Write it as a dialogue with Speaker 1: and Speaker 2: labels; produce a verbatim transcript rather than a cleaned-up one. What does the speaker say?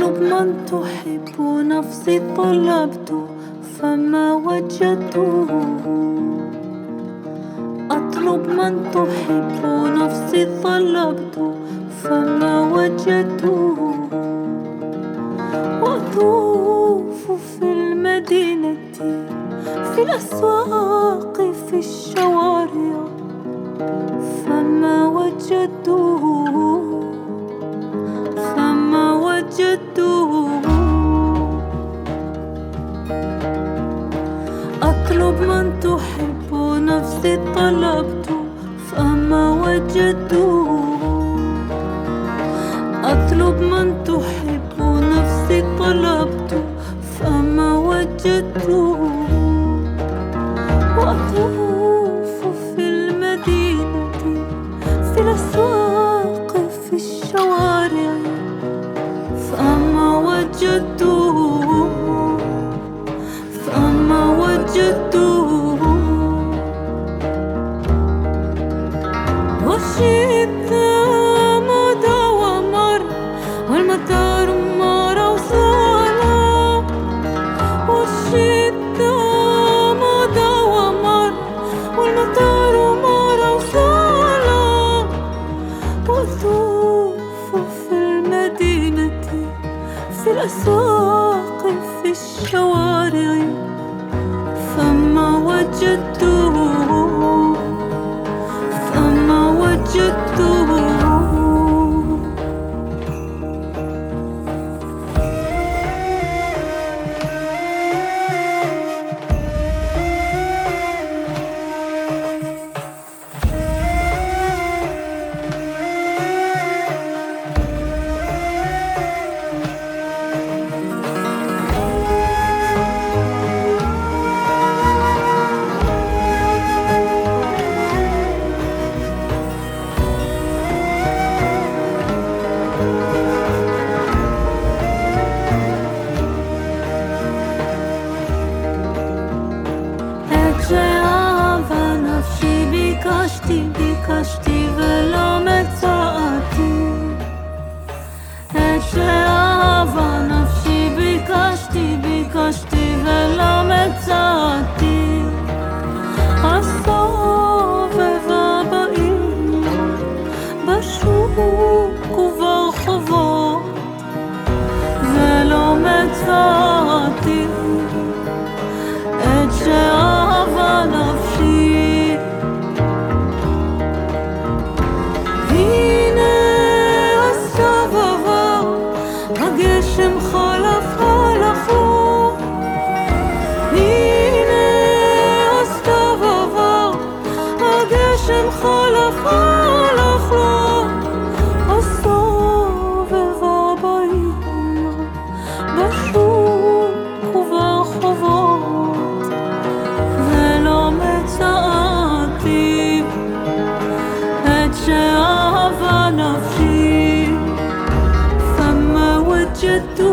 Speaker 1: أطلب من تحب نفسي طلبت فما وجدته. أطلب من تحب نفسي طلبت فما وجدته. وأطوف في المدينة في الأسواق في الشوارع فما وجدته فما وجدته. أطلب من تحب نفسي طلبت فما وجدته. أطلب من تحب نفسي طلبت فما وجدته. وأطوف في المدينة في الأسواق في الشوارع فما وجدته فما وجدته. والشتاء مضى ومر والمطار مر وصار. والشتاء مضى ومر والمطار مر وصار. وأطوف في المدينة في الأسواق في الشوارع فما وجدته فما وجدته. ביקשתי, ביקשתי ולא מצאתי את שאהבה נפשי. ביקשתי, ביקשתי ולא מצאתי. הסובבה בעיר בשוק וברחובות ולא מצאתי את שאהבה נפשי. הגשם חלף הלכו. הנה הסתיו עבר, הגשם חלף הלכו. הסובבה בעיר בשוק וברחובות ולא מצאתי את שאהבה נפשי. فما وجدت